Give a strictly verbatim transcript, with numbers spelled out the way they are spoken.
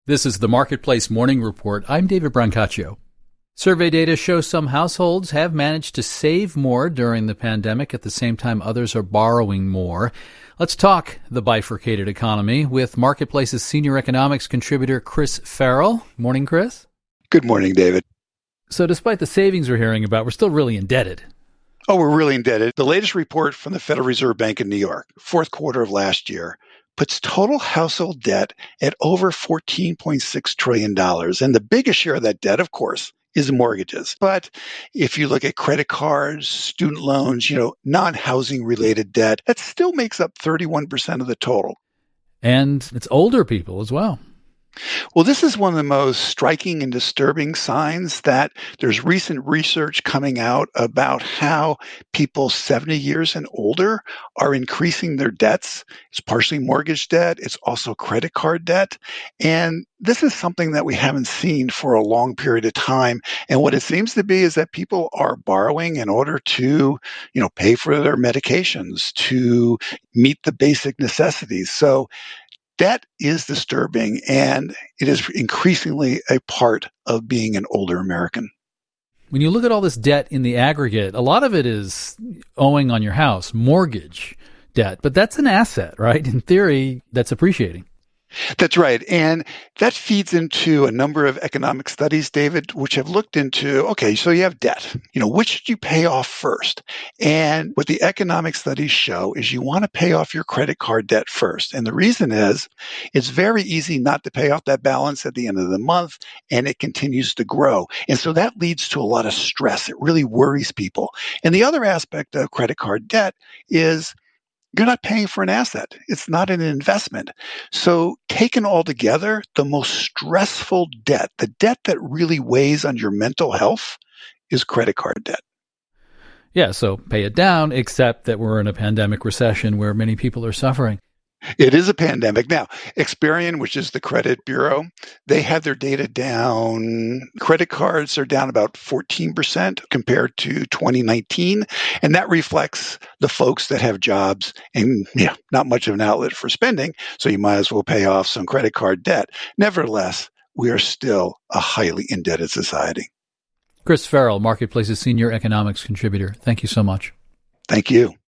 This is the Marketplace Morning Report. I'm David Brancaccio. Survey data shows some households have managed to save more during the pandemic. At the same time, others are borrowing more. Let's talk the bifurcated economy with Marketplace's senior economics contributor, Chris Farrell. Morning, Chris. Good morning, David. So despite the savings we're hearing about, we're still really indebted. Oh, we're really indebted. The latest report from the Federal Reserve Bank in New York, fourth quarter of last year, puts total household debt at over fourteen point six trillion dollars. And the biggest share of that debt, of course, is mortgages. But if you look at credit cards, student loans, you know, non-housing related debt, that still makes up thirty-one percent of the total. And it's older people as well. Well, this is one of the most striking and disturbing signs that there's recent research coming out about how people seventy years and older are increasing their debts. It's partially mortgage debt. It's also credit card debt. And this is something that we haven't seen for a long period of time. And what it seems to be is that people are borrowing in order to, you know, pay for their medications, to meet the basic necessities. So that is disturbing, and it is increasingly a part of being an older American. When you look at all this debt in the aggregate, a lot of it is owing on your house, mortgage debt, but that's an asset, right? In theory, that's appreciating. That's right. And that feeds into a number of economic studies, David, which have looked into, okay, so you have debt. You know, which should you pay off first? And what the economic studies show is you want to pay off your credit card debt first. And the reason is it's very easy not to pay off that balance at the end of the month, and it continues to grow. And so that leads to a lot of stress. It really worries people. And the other aspect of credit card debt is you're not paying for an asset. It's not an investment. So taken all together, the most stressful debt, the debt that really weighs on your mental health, is credit card debt. Yeah, so pay it down, except that we're in a pandemic recession where many people are suffering. It is a pandemic. Now, Experian, which is the credit bureau, they have their data down. Credit cards are down about fourteen percent compared to twenty nineteen. And that reflects the folks that have jobs and yeah, not much of an outlet for spending. So you might as well pay off some credit card debt. Nevertheless, we are still a highly indebted society. Chris Farrell, Marketplace's senior economics contributor. Thank you so much. Thank you.